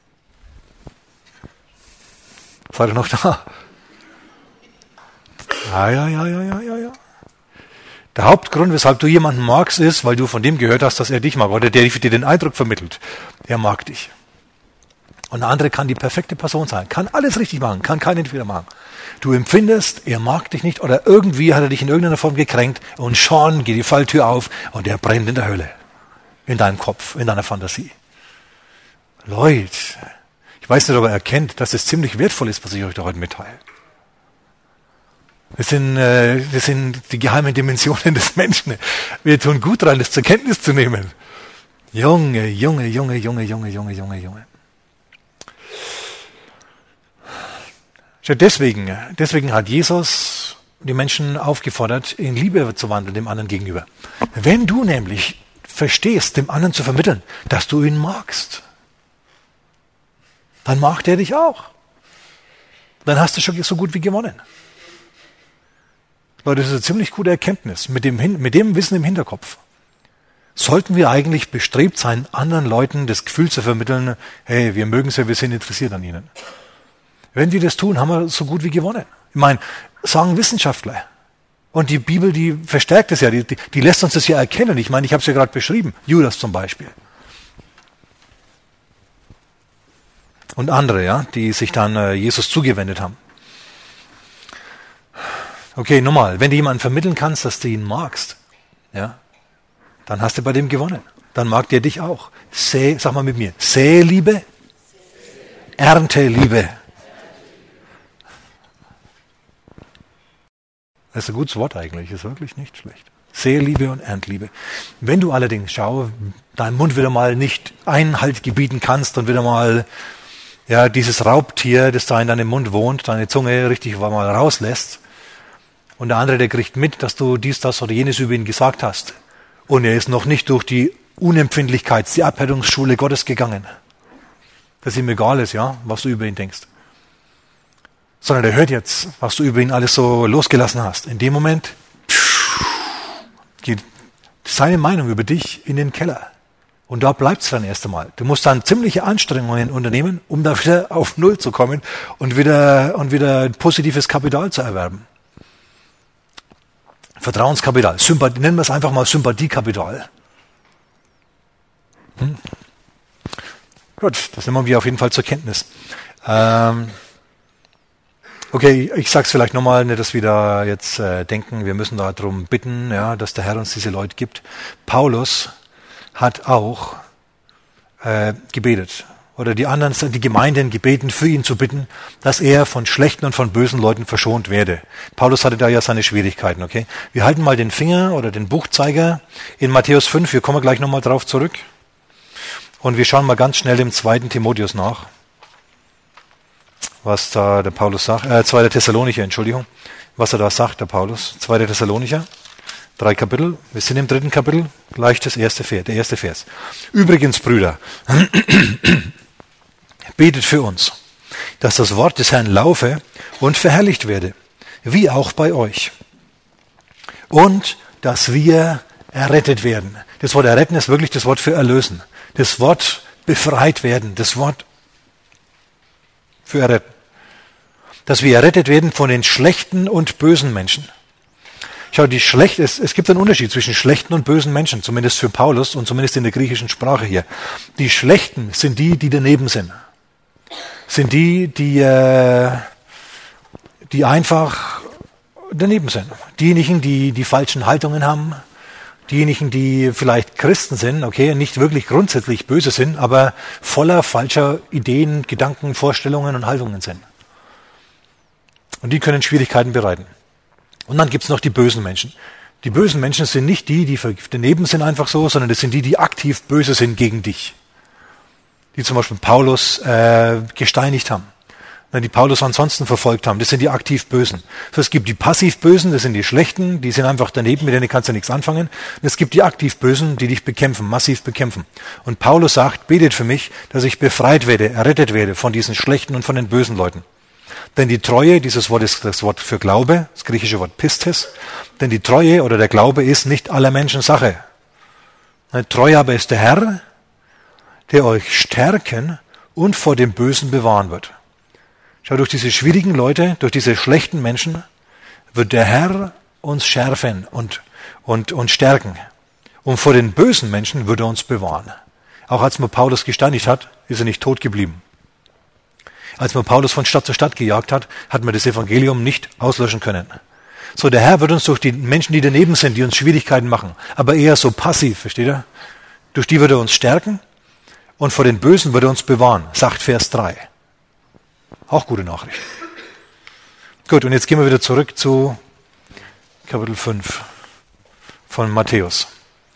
Seid ihr noch da? Ja, ja, ja, ja, ja, ja, ja. Der Hauptgrund, weshalb du jemanden magst, ist, weil du von dem gehört hast, dass er dich mag, oder der dir den Eindruck vermittelt. Er mag dich. Und der andere kann die perfekte Person sein, kann alles richtig machen, kann keinen Fehler machen. Du empfindest, er mag dich nicht, oder irgendwie hat er dich in irgendeiner Form gekränkt, und schon geht die Falltür auf und er brennt in der Hölle. In deinem Kopf, in deiner Fantasie. Leute, ich weiß nicht, ob ihr erkennt, dass es ziemlich wertvoll ist, was ich euch da heute mitteile. Das sind, äh, das sind die geheimen Dimensionen des Menschen. Wir tun gut daran, das zur Kenntnis zu nehmen. Junge, Junge, Junge, Junge, Junge, Junge, Junge, Junge. Deswegen, deswegen hat Jesus die Menschen aufgefordert, in Liebe zu wandeln dem anderen gegenüber. Wenn du nämlich verstehst, dem anderen zu vermitteln, dass du ihn magst, dann mag der dich auch. Dann hast du schon so gut wie gewonnen. Leute, das ist eine ziemlich gute Erkenntnis. Mit dem, mit dem Wissen im Hinterkopf sollten wir eigentlich bestrebt sein, anderen Leuten das Gefühl zu vermitteln, hey, wir mögen sie, wir sind interessiert an ihnen. Wenn wir das tun, haben wir so gut wie gewonnen. Ich meine, sagen Wissenschaftler. Und die Bibel, die verstärkt es ja, die, die, die lässt uns das ja erkennen. Ich meine, ich habe es ja gerade beschrieben. Judas zum Beispiel. Und andere, ja, die sich dann äh, Jesus zugewendet haben. Okay, nochmal, wenn du jemanden vermitteln kannst, dass du ihn magst, ja, dann hast du bei dem gewonnen. Dann mag der dich auch. Säe, sag mal mit mir, säe Liebe, ernte Liebe. Das ist ein gutes Wort eigentlich, ist wirklich nicht schlecht. Säe Liebe und ernte Liebe. Wenn du allerdings, schau, deinem Mund wieder mal nicht Einhalt gebieten kannst und wieder mal ja dieses Raubtier, das da in deinem Mund wohnt, deine Zunge richtig mal rauslässt, und der andere, der kriegt mit, dass du dies, das oder jenes über ihn gesagt hast. Und er ist noch nicht durch die Unempfindlichkeits-, die Abhärtungsschule Gottes gegangen. Dass ihm egal ist, ja, was du über ihn denkst. Sondern er hört jetzt, was du über ihn alles so losgelassen hast. In dem Moment geht seine Meinung über dich in den Keller. Und da bleibt es dann erst einmal. Du musst dann ziemliche Anstrengungen unternehmen, um da wieder auf Null zu kommen und wieder, und wieder positives Kapital zu erwerben. Vertrauenskapital, Sympathie, nennen wir es einfach mal Sympathiekapital. Hm? Gut, das nehmen wir auf jeden Fall zur Kenntnis. Ähm, okay, ich sage es vielleicht nochmal, nicht, dass wir da jetzt äh, denken, wir müssen darum bitten, ja, dass der Herr uns diese Leute gibt. Paulus hat auch äh, gebetet. Oder die anderen, die Gemeinden gebeten, für ihn zu bitten, dass er von schlechten und von bösen Leuten verschont werde. Paulus hatte da ja seine Schwierigkeiten, okay? Wir halten mal den Finger oder den Buchzeiger in Matthäus fünf, wir kommen gleich nochmal drauf zurück. Und wir schauen mal ganz schnell im zweiten Timotheus nach, was da der Paulus sagt, äh, zweiter Thessalonicher, Entschuldigung, was er da sagt, der Paulus. zweiter Thessalonicher, drei Kapitel, wir sind im dritten Kapitel, gleich das erste Vers, der erste Vers. Übrigens, Brüder, betet für uns, dass das Wort des Herrn laufe und verherrlicht werde, wie auch bei euch. Und dass wir errettet werden. Das Wort erretten ist wirklich das Wort für erlösen. Das Wort befreit werden, das Wort für erretten. Dass wir errettet werden von den schlechten und bösen Menschen. Schau, die schlecht, es, es gibt einen Unterschied zwischen schlechten und bösen Menschen, zumindest für Paulus und zumindest in der griechischen Sprache hier. Die Schlechten sind die, die daneben sind. Sind die, die, äh, die einfach daneben sind. Diejenigen, die die falschen Haltungen haben, diejenigen, die vielleicht Christen sind, okay, nicht wirklich grundsätzlich böse sind, aber voller falscher Ideen, Gedanken, Vorstellungen und Haltungen sind. Und die können Schwierigkeiten bereiten. Und dann gibt's noch die bösen Menschen. Die bösen Menschen sind nicht die, die daneben sind einfach so, sondern das sind die, die aktiv böse sind gegen dich. Die zum Beispiel Paulus äh, gesteinigt haben, die Paulus ansonsten verfolgt haben. Das sind die aktiv Bösen. So, es gibt die passiv Bösen, das sind die Schlechten, die sind einfach daneben, mit denen kannst du nichts anfangen. Und es gibt die aktiv Bösen, die dich bekämpfen, massiv bekämpfen. Und Paulus sagt, betet für mich, dass ich befreit werde, errettet werde von diesen Schlechten und von den bösen Leuten. Denn die Treue, dieses Wort ist das Wort für Glaube, das griechische Wort Pistis, denn die Treue oder der Glaube ist nicht aller Menschen Sache. Treu aber ist der Herr, der euch stärken und vor dem Bösen bewahren wird. Schau, durch diese schwierigen Leute, durch diese schlechten Menschen wird der Herr uns schärfen und, und, und stärken. Und vor den bösen Menschen wird er uns bewahren. Auch als man Paulus gesteinigt hat, ist er nicht tot geblieben. Als man Paulus von Stadt zu Stadt gejagt hat, hat man das Evangelium nicht auslöschen können. So, der Herr wird uns durch die Menschen, die daneben sind, die uns Schwierigkeiten machen, aber eher so passiv, versteht ihr? Durch die wird er uns stärken und vor den Bösen wird er uns bewahren, sagt Vers drei. Auch gute Nachricht. Gut, und jetzt gehen wir wieder zurück zu Kapitel fünf von Matthäus.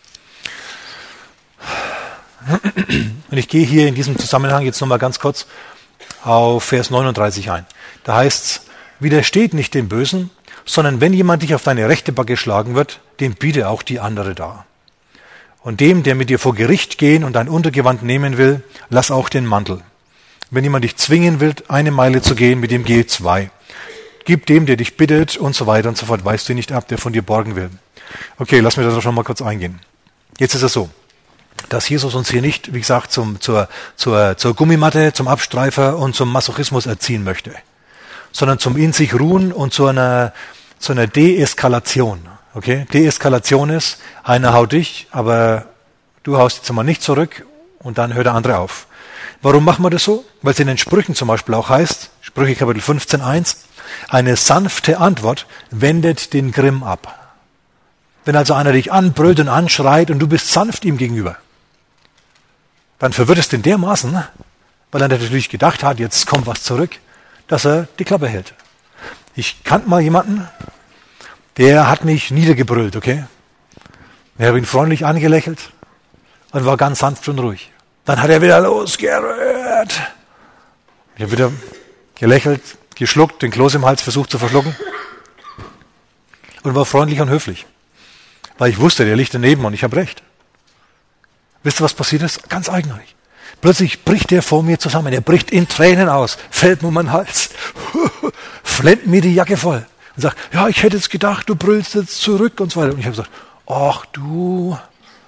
Und ich gehe hier in diesem Zusammenhang jetzt nochmal ganz kurz auf Vers neununddreißig ein. Da heißt es, widersteht nicht dem Bösen, sondern wenn jemand dich auf deine rechte Backe schlagen wird, dem biete auch die andere dar. Und dem, der mit dir vor Gericht gehen und dein Untergewand nehmen will, lass auch den Mantel. Wenn jemand dich zwingen will, eine Meile zu gehen, mit dem gehe zwei. Gib dem, der dich bittet und so weiter und so fort. Weist du nicht ab, der von dir borgen will. Okay, lass mich da schon mal kurz eingehen. Jetzt ist es so, dass Jesus uns hier nicht, wie gesagt, zum, zur, zur, zur Gummimatte, zum Abstreifer und zum Masochismus erziehen möchte, sondern zum in sich ruhen und zu einer, zu einer Deeskalation. Okay? Deeskalation ist, einer haut dich, aber du haust jetzt mal nicht zurück und dann hört der andere auf. Warum machen wir das so? Weil es in den Sprüchen zum Beispiel auch heißt, Sprüche Kapitel fünfzehn, eins, eine sanfte Antwort wendet den Grimm ab. Wenn also einer dich anbrüllt und anschreit und du bist sanft ihm gegenüber, dann verwirrt es den dermaßen, weil er natürlich gedacht hat, jetzt kommt was zurück, dass er die Klappe hält. Ich kannte mal jemanden, der hat mich niedergebrüllt, okay? Ich habe ihn freundlich angelächelt und war ganz sanft und ruhig. Dann hat er wieder losgerührt. Ich habe wieder gelächelt, geschluckt, den Kloß im Hals versucht zu verschlucken und war freundlich und höflich, weil ich wusste, der liegt daneben und ich habe recht. Wisst ihr, was passiert ist? Ganz eigenartig. Plötzlich bricht der vor mir zusammen. Er bricht in Tränen aus, fällt mir um den Hals, flennt mir die Jacke voll und sagt, ja, ich hätte jetzt gedacht, du brüllst jetzt zurück und so weiter. Und ich habe gesagt, ach du...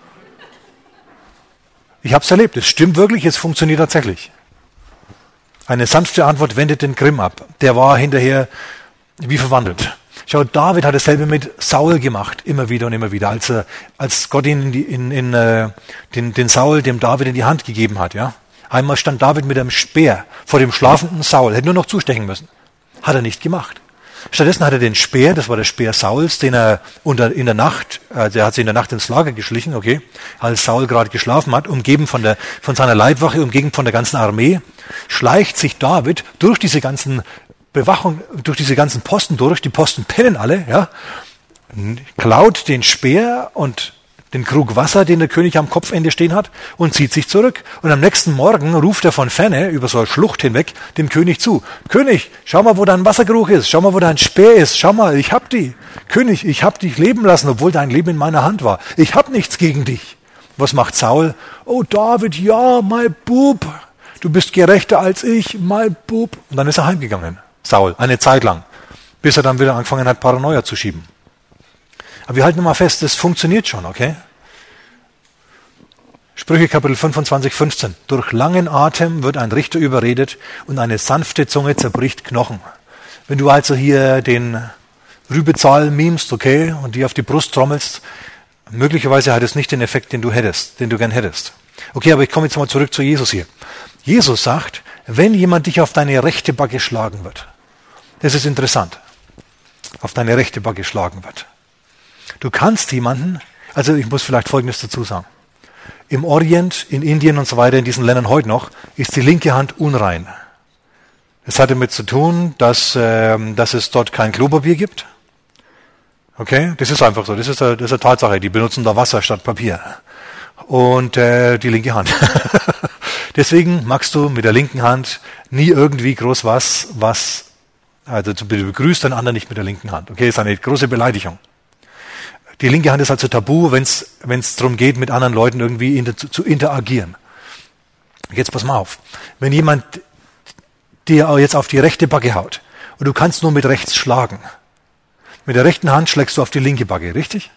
Ich habe es erlebt, es stimmt wirklich, es funktioniert tatsächlich. Eine sanfte Antwort wendet den Grimm ab. Der war hinterher wie verwandelt. Schau, David hat dasselbe mit Saul gemacht, immer wieder und immer wieder, als, er, als Gott ihn in, die, in, in äh, den, den Saul, dem David in die Hand gegeben hat. Ja? Einmal stand David mit einem Speer vor dem schlafenden Saul, hätte nur noch zustechen müssen. Hat er nicht gemacht. Stattdessen hat er den Speer, das war der Speer Sauls, den er unter, in der Nacht, äh, der hat sich in der Nacht ins Lager geschlichen, okay, als Saul gerade geschlafen hat, umgeben von, der, von seiner Leibwache, umgeben von der ganzen Armee, schleicht sich David durch diese ganzen Bewachung, durch diese ganzen Posten durch, die Posten pennen alle, ja, klaut den Speer und den Krug Wasser, den der König am Kopfende stehen hat, und zieht sich zurück. Und am nächsten Morgen ruft er von ferne, über so eine Schlucht hinweg, dem König zu. König, schau mal, wo dein Wasserkrug ist. Schau mal, wo dein Speer ist. Schau mal, ich hab die. König, ich hab dich leben lassen, obwohl dein Leben in meiner Hand war. Ich hab nichts gegen dich. Was macht Saul? Oh, David, ja, mein Bub. Du bist gerechter als ich, mein Bub. Und dann ist er heimgegangen, Saul, eine Zeit lang, bis er dann wieder angefangen hat, Paranoia zu schieben. Aber wir halten mal fest, das funktioniert schon, okay? Sprüche Kapitel fünfundzwanzig, fünfzehn. Durch langen Atem wird ein Richter überredet und eine sanfte Zunge zerbricht Knochen. Wenn du also hier den Rübezahl mimst, okay, und die auf die Brust trommelst, möglicherweise hat es nicht den Effekt, den du hättest, den du gern hättest. Okay, aber ich komme jetzt mal zurück zu Jesus hier. Jesus sagt, wenn jemand dich auf deine rechte Backe schlagen wird, das ist interessant, auf deine rechte Backe schlagen wird. Du kannst jemanden, also ich muss vielleicht Folgendes dazu sagen. Im Orient, in Indien und so weiter, in diesen Ländern heute noch, ist die linke Hand unrein. Das hat damit zu tun, dass, äh, dass es dort kein Klopapier gibt. Okay, das ist einfach so, das ist eine, das ist eine Tatsache. Die benutzen da Wasser statt Papier. Und äh, die linke Hand. Deswegen magst du mit der linken Hand nie irgendwie groß was, was, also du begrüßt den anderen nicht mit der linken Hand. Okay, ist eine große Beleidigung. Die linke Hand ist also tabu, wenn es wenn es darum geht, mit anderen Leuten irgendwie inter, zu, zu interagieren. Jetzt pass mal auf. Wenn jemand dir jetzt auf die rechte Backe haut und du kannst nur mit rechts schlagen, mit der rechten Hand schlägst du auf die linke Backe, richtig?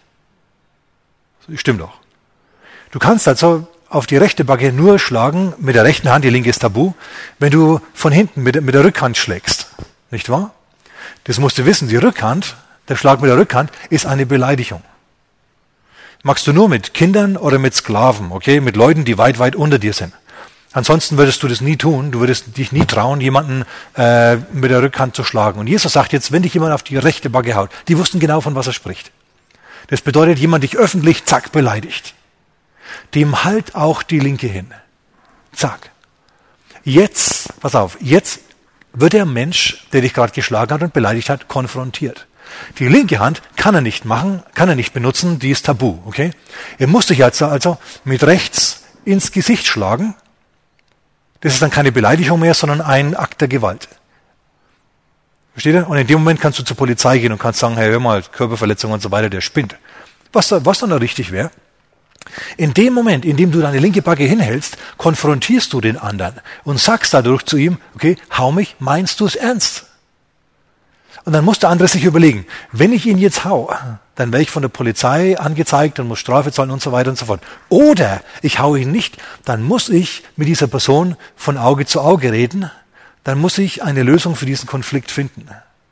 Stimmt doch. Du kannst also auf die rechte Backe nur schlagen mit der rechten Hand, die linke ist tabu, wenn du von hinten mit, mit der Rückhand schlägst. Nicht wahr? Das musst du wissen, die Rückhand, der Schlag mit der Rückhand ist eine Beleidigung. Magst du nur mit Kindern oder mit Sklaven, okay, mit Leuten, die weit, weit unter dir sind. Ansonsten würdest du das nie tun, du würdest dich nie trauen, jemanden äh, mit der Rückhand zu schlagen. Und Jesus sagt jetzt, wenn dich jemand auf die rechte Backe haut, die wussten genau, von was er spricht. Das bedeutet, jemand dich öffentlich, zack, beleidigt. Dem halt auch die linke hin. Zack. Jetzt, pass auf, jetzt wird der Mensch, der dich gerade geschlagen hat und beleidigt hat, konfrontiert. Die linke Hand kann er nicht machen, kann er nicht benutzen, die ist tabu, okay? Er muss dich also, also mit rechts ins Gesicht schlagen. Das ist dann keine Beleidigung mehr, sondern ein Akt der Gewalt. Versteht ihr? Und in dem Moment kannst du zur Polizei gehen und kannst sagen, hey, hör mal, Körperverletzung und so weiter, der spinnt. Was, was dann da richtig wäre? In dem Moment, in dem du deine linke Backe hinhältst, konfrontierst du den anderen und sagst dadurch zu ihm, okay, hau mich, meinst du es ernst? Und dann muss der andere sich überlegen, wenn ich ihn jetzt hau, dann werde ich von der Polizei angezeigt und muss Strafe zahlen und so weiter und so fort. Oder ich hau ihn nicht, dann muss ich mit dieser Person von Auge zu Auge reden, dann muss ich eine Lösung für diesen Konflikt finden.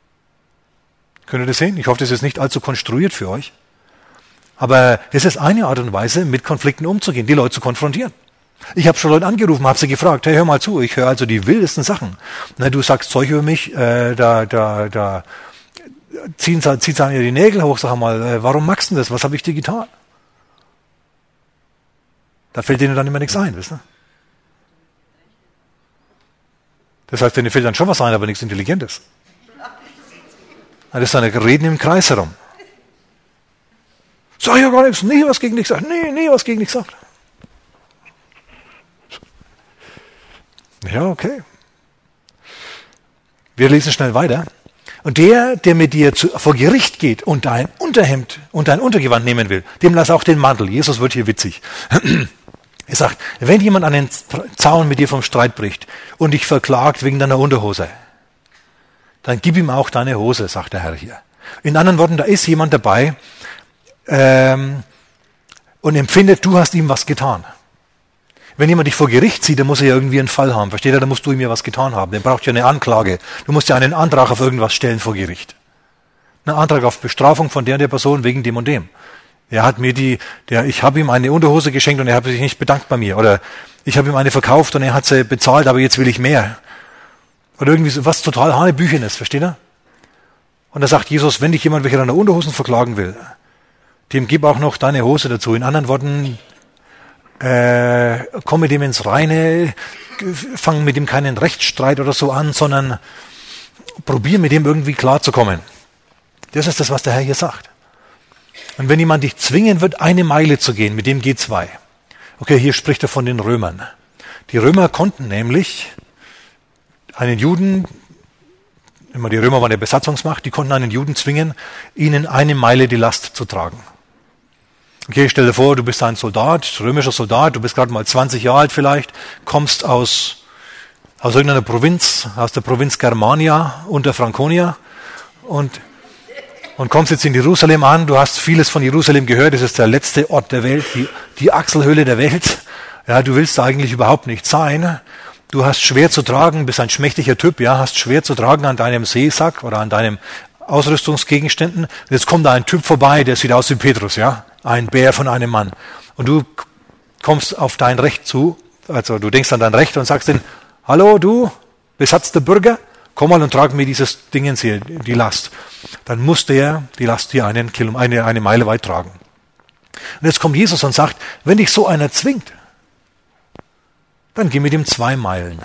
Könnt ihr das sehen? Ich hoffe, das ist nicht allzu konstruiert für euch. Aber das ist eine Art und Weise, mit Konflikten umzugehen, die Leute zu konfrontieren. Ich habe schon Leute angerufen, habe sie gefragt, hey, hör mal zu, ich höre also die wildesten Sachen. Na, du sagst Zeug über mich, äh, da, da, da ziehen sie, ziehen sie die Nägel hoch, sag mal, äh, warum magst du das? Was habe ich dir getan? Da fällt denen dann immer nichts ein, wisst ihr? Das heißt, denen fällt dann schon was ein, aber nichts Intelligentes. Das ist dann Reden im Kreis herum. Sag ja gar nichts, nie was gegen dich sagt, nee, nie was gegen dich sagt. Ja, okay. Wir lesen schnell weiter. Und der, der mit dir zu, vor Gericht geht und dein Unterhemd und dein Untergewand nehmen will, dem lass auch den Mantel. Jesus wird hier witzig. Er sagt, wenn jemand einen Zaun mit dir vom Streit bricht und dich verklagt wegen deiner Unterhose, dann gib ihm auch deine Hose, sagt der Herr hier. In anderen Worten, da ist jemand dabei ähm, und empfindet, du hast ihm was getan. Wenn jemand dich vor Gericht zieht, dann muss er ja irgendwie einen Fall haben. Versteht ihr? Dann musst du ihm ja was getan haben. Der braucht ja eine Anklage. Du musst ja einen Antrag auf irgendwas stellen vor Gericht. Einen Antrag auf Bestrafung von der und der Person wegen dem und dem. Er hat mir die, der, ich habe ihm eine Unterhose geschenkt und er hat sich nicht bedankt bei mir. Oder ich habe ihm eine verkauft und er hat sie bezahlt, aber jetzt will ich mehr. Oder irgendwie so was total Hanebüchenes. Versteht ihr? Und da sagt Jesus, wenn dich jemand wegen deiner Unterhosen verklagen will, dem gib auch noch deine Hose dazu. In anderen Worten, Äh, komm mit dem ins Reine, fang mit dem keinen Rechtsstreit oder so an, sondern probier mit dem irgendwie klarzukommen. Das ist das, was der Herr hier sagt. Und wenn jemand dich zwingen wird, eine Meile zu gehen, mit dem geh zwei. Okay, hier spricht er von den Römern. Die Römer konnten nämlich einen Juden, immer die Römer waren der Besatzungsmacht, die konnten einen Juden zwingen, ihnen eine Meile die Last zu tragen. Okay, stell dir vor, du bist ein Soldat, römischer Soldat, du bist gerade mal zwanzig Jahre alt vielleicht, kommst aus, aus irgendeiner Provinz, aus der Provinz Germania unter Franconia und, und kommst jetzt in Jerusalem an. Du hast vieles von Jerusalem gehört, es ist der letzte Ort der Welt, die, die Achselhöhle der Welt. Ja, du willst da eigentlich überhaupt nicht sein. Du hast schwer zu tragen, bist ein schmächtiger Typ, ja, hast schwer zu tragen an deinem Seesack oder an deinem Ausrüstungsgegenständen. Und jetzt kommt da ein Typ vorbei, der sieht aus wie Petrus, ja. Ein Bär von einem Mann. Und du kommst auf dein Recht zu, also du denkst an dein Recht und sagst ihm, hallo du, besatzter Bürger, komm mal und trag mir dieses Dingens hier, die Last. Dann muss der die Last hier einen Kilo, eine, eine Meile weit tragen. Und jetzt kommt Jesus und sagt, wenn dich so einer zwingt, dann geh mit ihm zwei Meilen.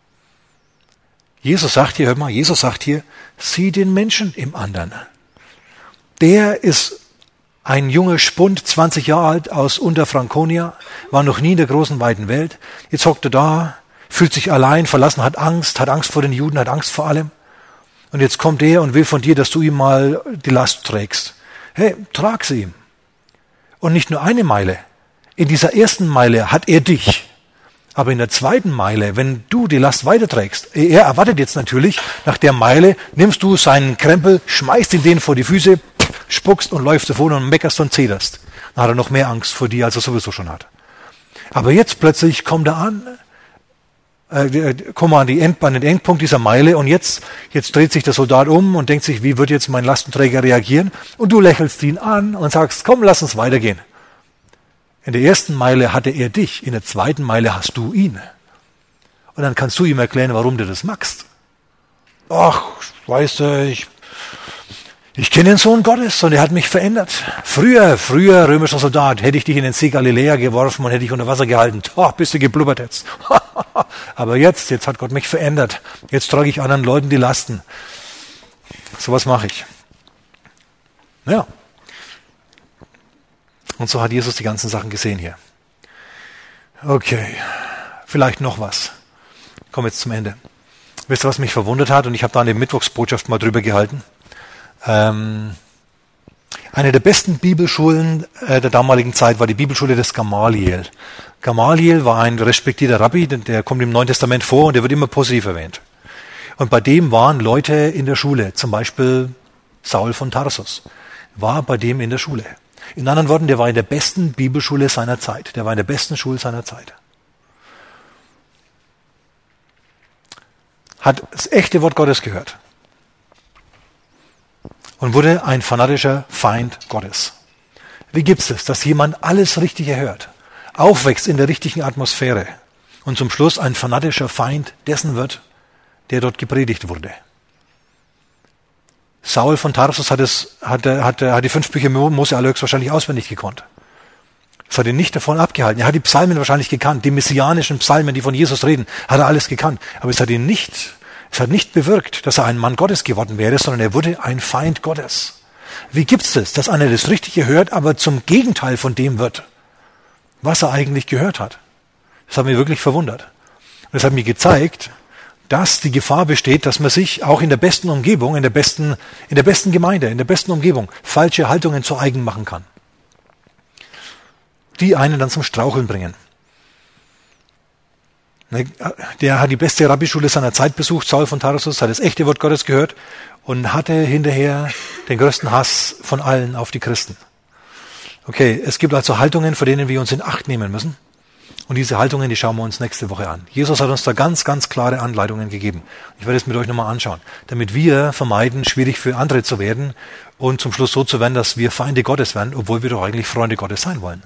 Jesus sagt hier, hört mal, Jesus sagt hier, sieh den Menschen im anderen. Der ist Ein junger Spund, zwanzig Jahre alt, aus Unterfranconia, war noch nie in der großen, weiten Welt. Jetzt hockt er da, fühlt sich allein, verlassen, hat Angst, hat Angst vor den Juden, hat Angst vor allem. Und jetzt kommt er und will von dir, dass du ihm mal die Last trägst. Hey, trag sie ihm. Und nicht nur eine Meile. In dieser ersten Meile hat er dich. Aber in der zweiten Meile, wenn du die Last weiterträgst, er erwartet jetzt natürlich, nach der Meile nimmst du seinen Krempel, schmeißt ihn denen vor die Füße, spuckst und läufst davon und meckerst und zederst. Dann hat er noch mehr Angst vor dir, als er sowieso schon hat. Aber jetzt plötzlich kommt er an, äh, kommen wir an, die End, an den Endpunkt dieser Meile und jetzt, jetzt dreht sich der Soldat um und denkt sich, wie wird jetzt mein Lastenträger reagieren? Und du lächelst ihn an und sagst, komm, lass uns weitergehen. In der ersten Meile hatte er dich, in der zweiten Meile hast du ihn. Und dann kannst du ihm erklären, warum du das magst. Ach, weißt du, ich, ich kenne den Sohn Gottes und er hat mich verändert. Früher, früher, römischer Soldat, hätte ich dich in den See Galiläa geworfen und hätte dich unter Wasser gehalten. Oh, bist du geblubbert jetzt. Aber jetzt, jetzt hat Gott mich verändert. Jetzt trage ich anderen Leuten die Lasten. Sowas mache ich. Ja. Und so hat Jesus die ganzen Sachen gesehen hier. Okay, vielleicht noch was. Ich komme jetzt zum Ende. Wisst ihr, was mich verwundert hat? Und ich habe da eine Mittwochsbotschaft mal drüber gehalten. Ähm, eine der besten Bibelschulen äh, der damaligen Zeit war die Bibelschule des Gamaliel. Gamaliel war ein respektierter Rabbi, der kommt im Neuen Testament vor und der wird immer positiv erwähnt. Und bei dem waren Leute in der Schule, zum Beispiel Saul von Tarsus, war bei dem in der Schule. In anderen Worten, der war in der besten Bibelschule seiner Zeit. Der war in der besten Schule seiner Zeit. Hat das echte Wort Gottes gehört. Und wurde ein fanatischer Feind Gottes. Wie gibt's es, dass jemand alles Richtige hört, aufwächst in der richtigen Atmosphäre und zum Schluss ein fanatischer Feind dessen wird, der dort gepredigt wurde? Saul von Tarsus hat, es, hat, hat, hat die fünf Bücher Mose alle höchstwahrscheinlich auswendig gekonnt. Das hat ihn nicht davon abgehalten. Er hat die Psalmen wahrscheinlich gekannt, die messianischen Psalmen, die von Jesus reden, hat er alles gekannt. Aber es hat ihn nicht, es hat nicht bewirkt, dass er ein Mann Gottes geworden wäre, sondern er wurde ein Feind Gottes. Wie gibt's es, dass einer das Richtige hört, aber zum Gegenteil von dem wird, was er eigentlich gehört hat? Das hat mich wirklich verwundert. Und das hat mir gezeigt, dass die Gefahr besteht, dass man sich auch in der besten Umgebung, in der besten, in der besten Gemeinde, in der besten Umgebung falsche Haltungen zu eigen machen kann, die einen dann zum Straucheln bringen. Der hat die beste Rabbischule seiner Zeit besucht, Saul von Tarsus, hat das echte Wort Gottes gehört und hatte hinterher den größten Hass von allen auf die Christen. Okay, es gibt also Haltungen, vor denen wir uns in Acht nehmen müssen. Und diese Haltungen, die schauen wir uns nächste Woche an. Jesus hat uns da ganz, ganz klare Anleitungen gegeben. Ich werde es mit euch nochmal anschauen, damit wir vermeiden, schwierig für andere zu werden und zum Schluss so zu werden, dass wir Feinde Gottes werden, obwohl wir doch eigentlich Freunde Gottes sein wollen.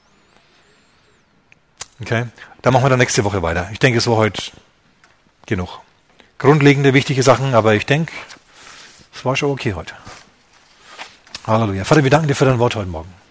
Okay, da machen wir dann nächste Woche weiter. Ich denke, es war heute genug. Grundlegende, wichtige Sachen, aber ich denke, es war schon okay heute. Halleluja. Vater, wir danken dir für dein Wort heute Morgen.